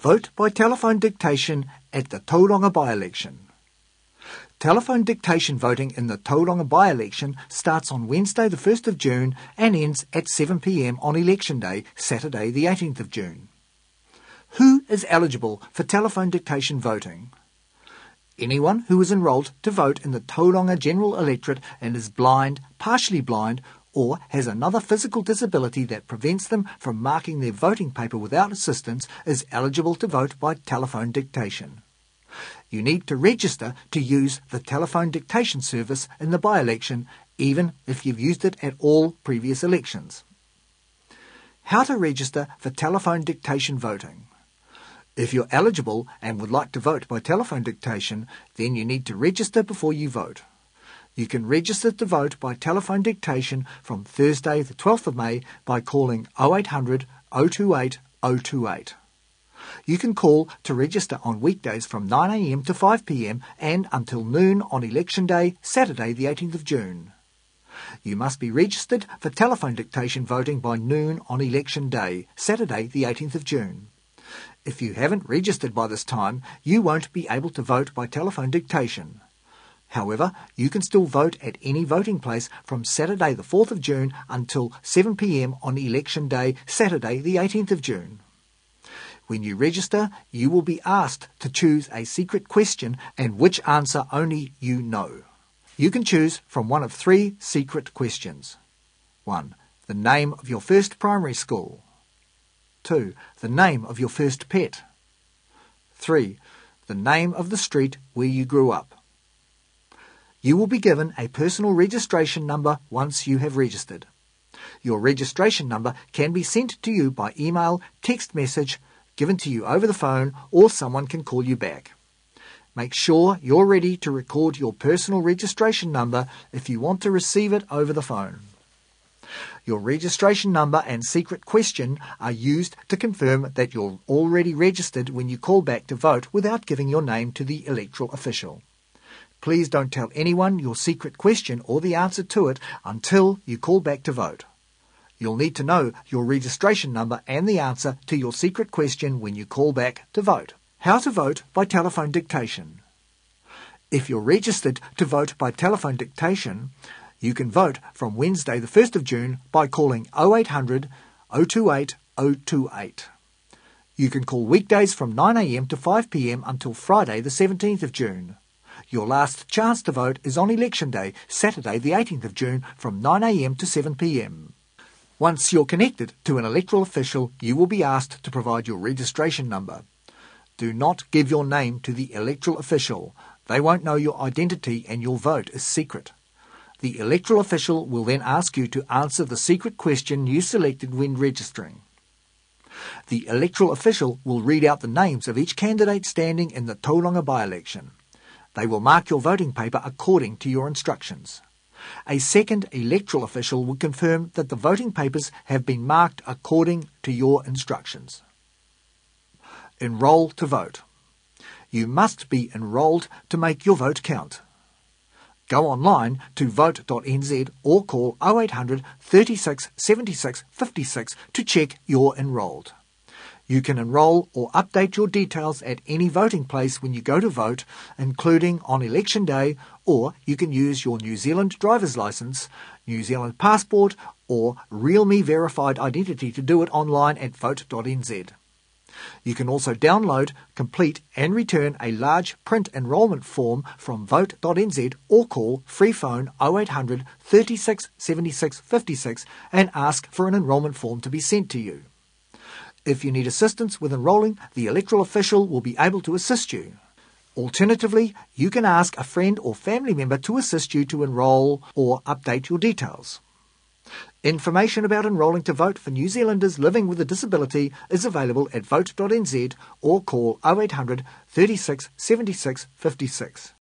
Vote by telephone dictation at the Tauranga by-election. Telephone dictation voting in the Tauranga by-election starts on Wednesday the 1st of June and ends at 7 p.m. on Election Day, Saturday the 18th of June. Who is eligible for telephone dictation voting? Anyone who is enrolled to vote in the Tauranga General Electorate and is blind, partially blind, or has another physical disability that prevents them from marking their voting paper without assistance is eligible to vote by telephone dictation. You need to register to use the telephone dictation service in the by-election, even if you've used it at all previous elections. How to register for telephone dictation voting? If you're eligible and would like to vote by telephone dictation, then you need to register before you vote. You can register to vote by telephone dictation from Thursday the 12th of May by calling 0800 028 028. You can call to register on weekdays from 9 a.m. to 5 p.m. and until noon on Election Day, Saturday the 18th of June. You must be registered for telephone dictation voting by noon on Election Day, Saturday the 18th of June. If you haven't registered by this time, you won't be able to vote by telephone dictation. However, you can still vote at any voting place from Saturday the 4th of June until 7 p.m. on Election Day, Saturday the 18th of June. When you register, you will be asked to choose a secret question and which answer only you know. You can choose from one of three secret questions. 1. The name of your first primary school. 2. The name of your first pet. 3. The name of the street where you grew up. You will be given a personal registration number once you have registered. Your registration number can be sent to you by email, text message, given to you over the phone, or someone can call you back. Make sure you're ready to record your personal registration number if you want to receive it over the phone. Your registration number and secret question are used to confirm that you're already registered when you call back to vote without giving your name to the electoral official. Please don't tell anyone your secret question or the answer to it until you call back to vote. You'll need to know your registration number and the answer to your secret question when you call back to vote. How to vote by telephone dictation. If you're registered to vote by telephone dictation, you can vote from Wednesday the 1st of June by calling 0800 028 028. You can call weekdays from 9 a.m. to 5 p.m. until Friday the 17th of June. Your last chance to vote is on Election Day, Saturday the 18th of June from 9 a.m. to 7 p.m. Once you're connected to an electoral official, you will be asked to provide your registration number. Do not give your name to the electoral official. They won't know your identity and your vote is secret. The electoral official will then ask you to answer the secret question you selected when registering. The electoral official will read out the names of each candidate standing in the Tauranga by-election. They will mark your voting paper according to your instructions. A second electoral official will confirm that the voting papers have been marked according to your instructions. Enrol to vote. You must be enrolled to make your vote count. Go online to vote.nz or call 0800 36 76 56 to check you're enrolled. You can enrol or update your details at any voting place when you go to vote, including on Election Day, or you can use your New Zealand driver's licence, New Zealand passport, or RealMe verified identity to do it online at vote.nz. You can also download, complete and return a large print enrolment form from vote.nz or call free phone 0800 36 76 56 and ask for an enrolment form to be sent to you. If you need assistance with enrolling, the electoral official will be able to assist you. Alternatively, you can ask a friend or family member to assist you to enrol or update your details. Information about enrolling to vote for New Zealanders living with a disability is available at vote.nz or call 0800 36 76 56.